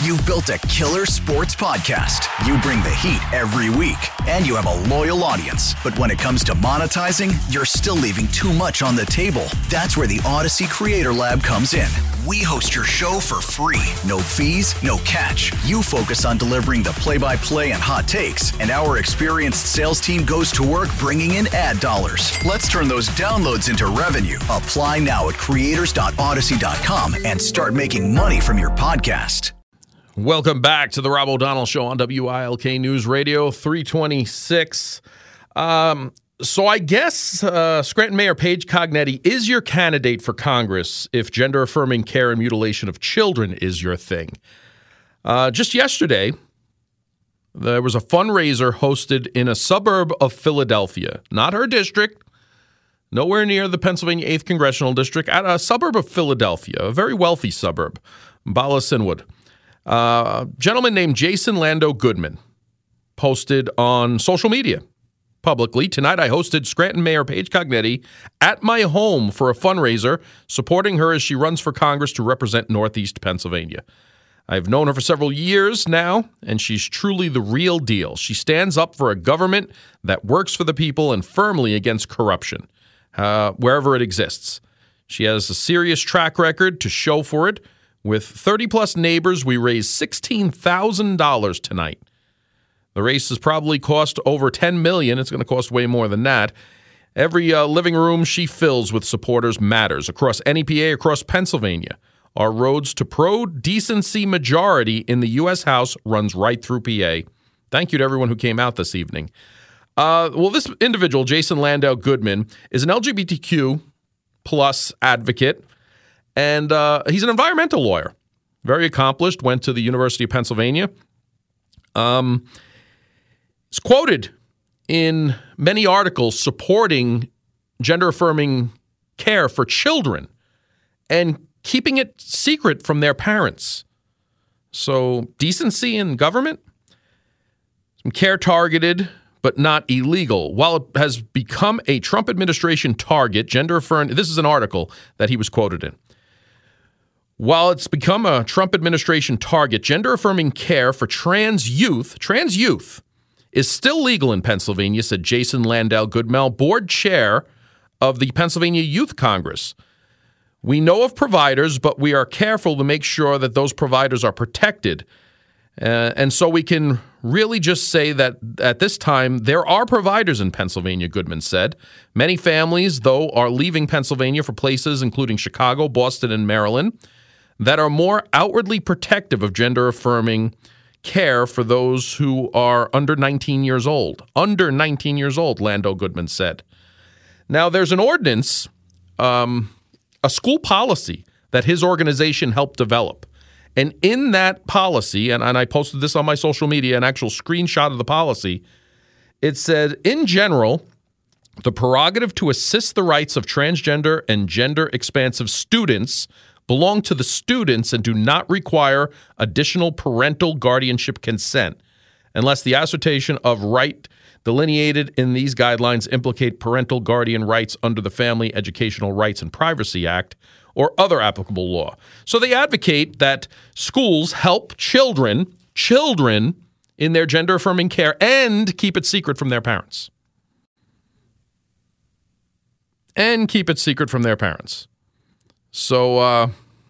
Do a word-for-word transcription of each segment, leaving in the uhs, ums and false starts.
You've built a killer sports podcast. You bring the heat every week, and you have a loyal audience. But when it comes to monetizing, you're still leaving too much on the table. That's where the Odyssey Creator Lab comes in. We host your show for free. No fees, no catch. You focus on delivering the play-by-play and hot takes, and our experienced sales team goes to work bringing in ad dollars. Let's turn those downloads into revenue. Apply now at creators dot odyssey dot com and start making money from your podcast. Welcome back to the Rob O'Donnell Show on W I L K News Radio, three twenty-six. Um, so I guess uh, Scranton Mayor Paige Cognetti is your candidate for Congress if gender-affirming care and mutilation of children is your thing. Uh, just yesterday, there was a fundraiser hosted in a suburb of Philadelphia, not her district, nowhere near the Pennsylvania eighth Congressional District, at a suburb of Philadelphia, a very wealthy suburb, Bala Cynwyd. Uh, a gentleman named Jason Lando Goodman posted on social media publicly, "Tonight I hosted Scranton Mayor Paige Cognetti at my home for a fundraiser supporting her as she runs for Congress to represent Northeast Pennsylvania. I've known her for several years now, and she's truly the real deal. She stands up for a government that works for the people and firmly against corruption, uh, wherever it exists. She has a serious track record to show for it. With thirty-plus neighbors, we raised sixteen thousand dollars tonight. The race has probably cost over ten million dollars. It's going to cost way more than that. Every uh, living room she fills with supporters matters. Across N E P A, across Pennsylvania, our roads to pro-decency majority in the U S House runs right through P A. Thank you to everyone who came out this evening." Uh, well, this individual, Jason Landau Goodman, is an L G B T Q plus advocate. And uh, he's an environmental lawyer, very accomplished, went to the University of Pennsylvania. Um, he's quoted in many articles supporting gender-affirming care for children and keeping it secret from their parents. So decency in government, some care targeted, but not illegal. While it has become a Trump administration target, gender-affirming, this is an article that he was quoted in. While it's become a Trump administration target, gender-affirming care for trans youth, trans youth, is still legal in Pennsylvania, said Jason Landau Goodman, board chair of the Pennsylvania Youth Congress. "We know of providers, but we are careful to make sure that those providers are protected. Uh, and so we can really just say that at this time, there are providers in Pennsylvania," Goodman said. "Many families, though, are leaving Pennsylvania for places including Chicago, Boston, and Maryland that are more outwardly protective of gender-affirming care for those who are under nineteen years old. Under nineteen years old, Lando Goodman said. Now, there's an ordinance, um, a school policy that his organization helped develop. And in that policy, and, and I posted this on my social media, an actual screenshot of the policy, it said, in general, the prerogative to assist the rights of transgender and gender-expansive students belong to the students and do not require additional parental guardianship consent unless the assertion of right delineated in these guidelines implicate parental guardian rights under the Family Educational Rights and Privacy Act or other applicable law. So they advocate that schools help children, children in their gender-affirming care and keep it secret from their parents. And keep it secret from their parents. So, uh,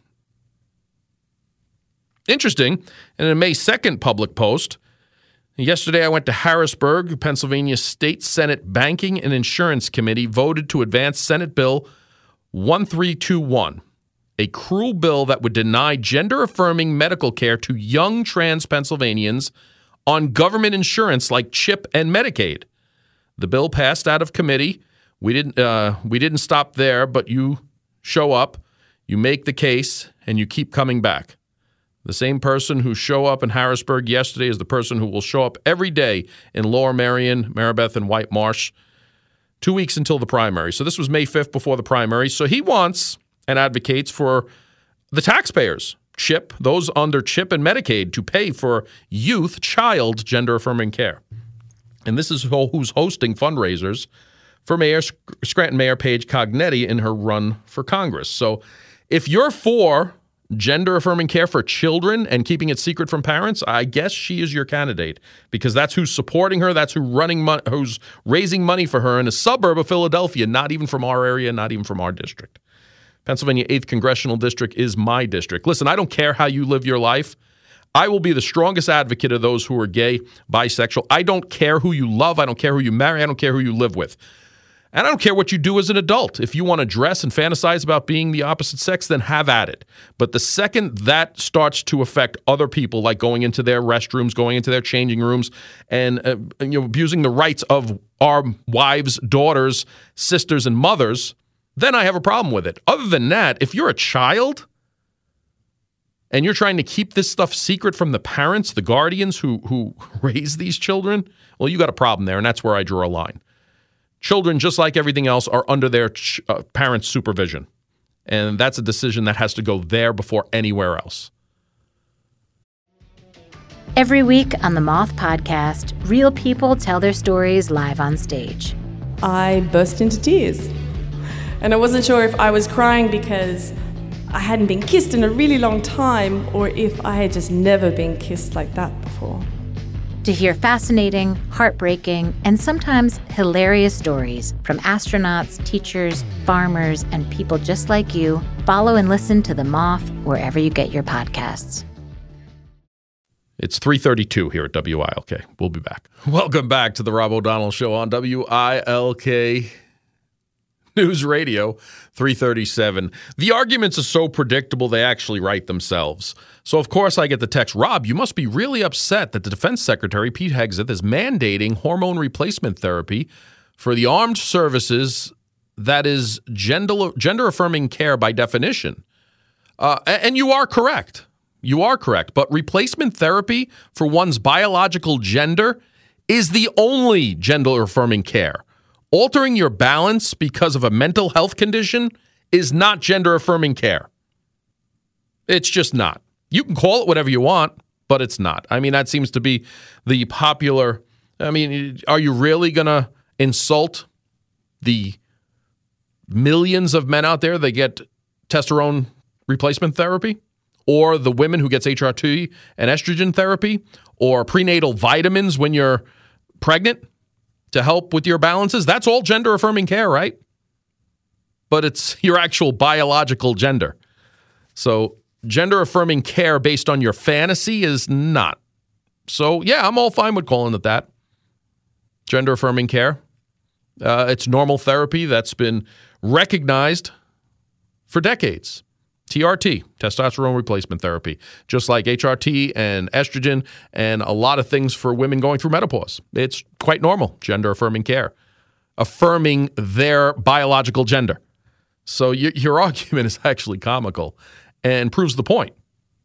interesting. In a May second public post, yesterday I went to Harrisburg. Pennsylvania State Senate Banking and Insurance Committee voted to advance Senate Bill one three two one, a cruel bill that would deny gender-affirming medical care to young trans Pennsylvanians on government insurance like CHIP and Medicaid. The bill passed out of committee. We didn't, uh, we didn't stop there, but you show up. You make the case, and you keep coming back. The same person who showed up in Harrisburg yesterday is the person who will show up every day in Lower Merion, Maribeth, and White Marsh, two weeks until the primary. So this was May fifth before the primary. So he wants and advocates for the taxpayers, CHIP, those under CHIP and Medicaid, to pay for youth, child, gender-affirming care. And this is who's hosting fundraisers for Mayor Scranton Mayor Paige Cognetti in her run for Congress. So if you're for gender-affirming care for children and keeping it secret from parents, I guess she is your candidate because that's who's supporting her. That's who running mon- who's raising money for her in a suburb of Philadelphia, not even from our area, not even from our district. Pennsylvania eighth Congressional District is my district. Listen, I don't care how you live your life. I will be the strongest advocate of those who are gay, bisexual. I don't care who you love. I don't care who you marry. I don't care who you live with. And I don't care what you do as an adult. If you want to dress and fantasize about being the opposite sex, then have at it. But the second that starts to affect other people, like going into their restrooms, going into their changing rooms, and uh, you know, abusing the rights of our wives, daughters, sisters, and mothers, then I have a problem with it. Other than that, if you're a child and you're trying to keep this stuff secret from the parents, the guardians who who raise these children, well, you got a problem there, and that's where I draw a line. Children, just like everything else, are under their ch- uh, parents' supervision. And that's a decision that has to go there before anywhere else. Every week on the Moth Podcast, real people tell their stories live on stage. I burst into tears. And I wasn't sure if I was crying because I hadn't been kissed in a really long time or if I had just never been kissed like that before. To hear fascinating, heartbreaking, and sometimes hilarious stories from astronauts, teachers, farmers, and people just like you, follow and listen to The Moth wherever you get your podcasts. It's three thirty-two here at W I L K. We'll be back. Welcome back to the Rob O'Donnell Show on W I L K News Radio, three thirty-seven. The arguments are so predictable, they actually write themselves. So, of course, I get the text, Rob, you must be really upset that the Defense Secretary, Pete Hegseth, is mandating hormone replacement therapy for the armed services that is gender, gender-affirming care by definition. Uh, and you are correct. You are correct. But replacement therapy for one's biological gender is the only gender-affirming care. Altering your balance because of a mental health condition is not gender-affirming care. It's just not. You can call it whatever you want, but it's not. I mean, that seems to be the popular... I mean, are you really going to insult the millions of men out there that get testosterone replacement therapy? Or the women who gets H R T and estrogen therapy? Or prenatal vitamins when you're pregnant to help with your balances? That's all gender-affirming care, right? But it's your actual biological gender. So gender-affirming care based on your fantasy is not. So, yeah, I'm all fine with calling it that. Gender-affirming care. Uh, it's normal therapy that's been recognized for decades. T R T, testosterone replacement therapy, just like H R T and estrogen and a lot of things for women going through menopause. It's quite normal, gender-affirming care, affirming their biological gender. So y- your argument is actually comical and proves the point.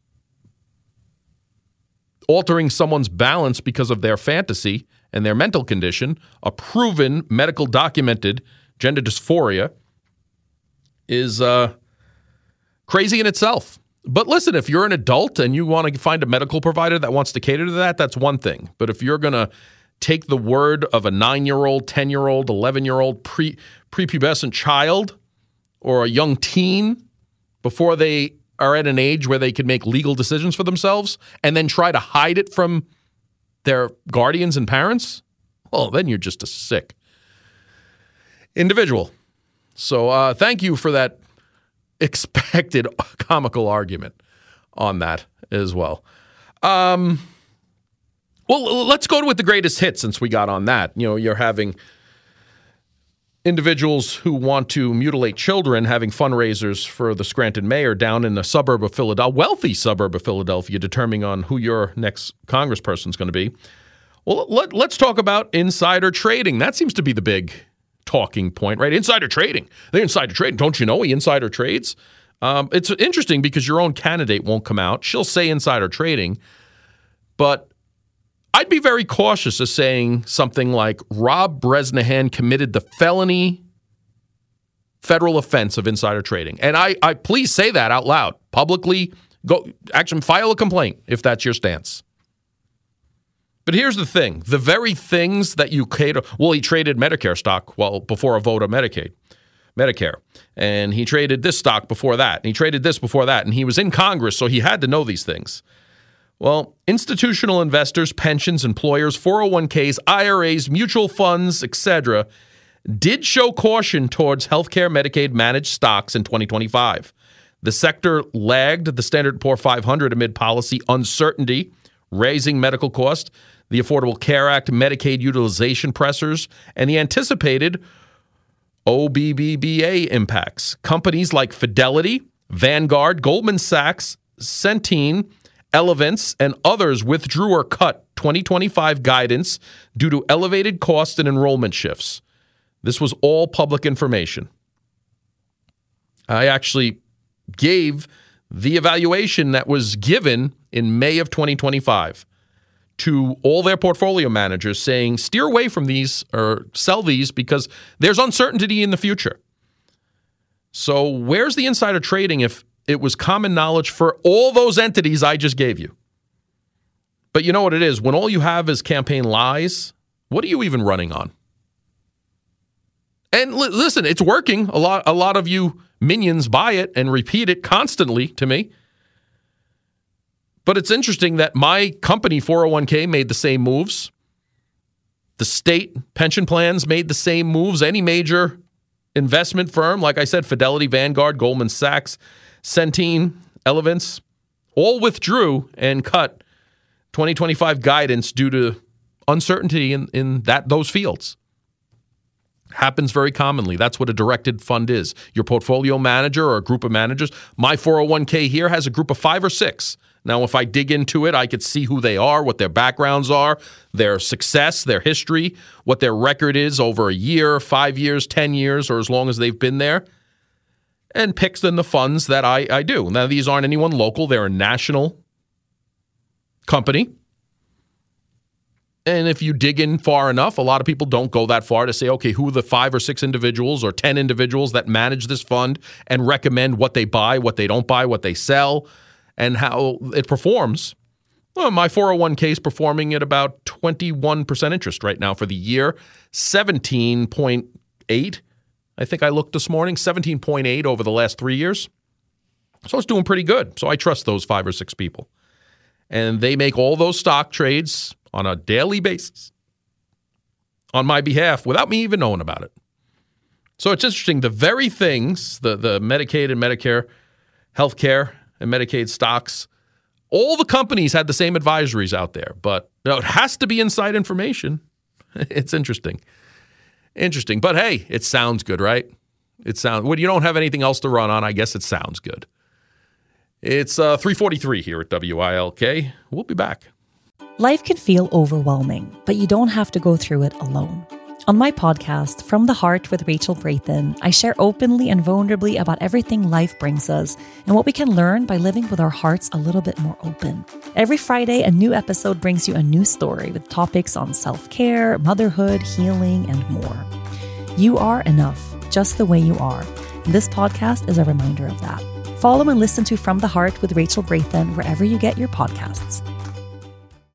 Altering someone's balance because of their fantasy and their mental condition, a proven medical documented gender dysphoria, is uh, crazy in itself. But listen, if you're an adult and you want to find a medical provider that wants to cater to that, that's one thing. But if you're going to take the word of a nine-year-old, ten-year-old, eleven-year-old pre prepubescent child or a young teen before they are at an age where they can make legal decisions for themselves and then try to hide it from their guardians and parents, well, then you're just a sick individual. So uh, thank you for that expected comical argument on that as well. Um, well, let's go with the greatest hit since we got on that. You know, you're having individuals who want to mutilate children having fundraisers for the Scranton mayor down in the suburb of Philadelphia, wealthy suburb of Philadelphia, determining on who your next congressperson is going to be. Well, let, let's talk about insider trading. That seems to be the big talking point, right? Insider trading. They're insider trading. Don't you know he insider trades? Um, it's interesting because your own candidate won't come out. She'll say insider trading, but I'd be very cautious of saying something like Rob Bresnahan committed the felony federal offense of insider trading. And I, I please say that out loud, publicly. Go actually file a complaint if that's your stance. But here's the thing. The very things that you cater, well, he traded Medicare stock well before a vote of Medicaid. Medicare. And he traded this stock before that. And he traded this before that. And he was in Congress, so he had to know these things. Well, institutional investors, pensions, employers, four oh one k's, I R As, mutual funds, et cetera, did show caution towards healthcare Medicaid managed stocks in twenty twenty-five. The sector lagged the Standard and Poor's five hundred amid policy uncertainty, raising medical costs, the Affordable Care Act, Medicaid utilization pressures, and the anticipated O B B B A impacts. Companies like Fidelity, Vanguard, Goldman Sachs, Centene, Elevance, and others withdrew or cut twenty twenty-five guidance due to elevated cost and enrollment shifts. This was all public information. I actually gave the evaluation that was given in May of twenty twenty-five to all their portfolio managers, saying steer away from these or sell these because there's uncertainty in the future. So where's the insider trading if it was common knowledge for all those entities I just gave you? But you know what it is? When all you have is campaign lies, what are you even running on? And li- listen, it's working. A lot, a lot of you minions buy it and repeat it constantly to me. But it's interesting that my company, four oh one k, made the same moves. The state pension plans made the same moves. Any major investment firm, like I said, Fidelity, Vanguard, Goldman Sachs, Centene, Elevance, all withdrew and cut twenty twenty-five guidance due to uncertainty in, in that those fields. Happens very commonly. That's what a directed fund is. Your portfolio manager or a group of managers. My four oh one k here has a group of five or six. Now, if I dig into it, I could see who they are, what their backgrounds are, their success, their history, what their record is over a year, five years, ten years, or as long as they've been there, and picks in the funds that I, I do. Now, these aren't anyone local. They're a national company. And if you dig in far enough, a lot of people don't go that far to say, okay, who are the five or six individuals or ten individuals that manage this fund and recommend what they buy, what they don't buy, what they sell, and how it performs. Well, my four oh one k is performing at about twenty-one percent interest right now for the year, seventeen point eight. I think I looked this morning, seventeen point eight over the last three years. So it's doing pretty good. So I trust those five or six people. And they make all those stock trades on a daily basis on my behalf without me even knowing about it. So it's interesting. The very things, the, the Medicaid and Medicare, healthcare and Medicaid stocks, all the companies had the same advisories out there, but you know, it has to be inside information. It's interesting. Interesting. But hey, it sounds good, right? It sounds when you don't have anything else to run on, I guess it sounds good. It's uh, three forty-three here at W I L K. We'll be back. Life can feel overwhelming, but you don't have to go through it alone. On my podcast, From the Heart with Rachel Brathen, I share openly and vulnerably about everything life brings us and what we can learn by living with our hearts a little bit more open. Every Friday, a new episode brings you a new story with topics on self-care, motherhood, healing, and more. You are enough, just the way you are. And this podcast is a reminder of that. Follow and listen to From the Heart with Rachel Brathen wherever you get your podcasts.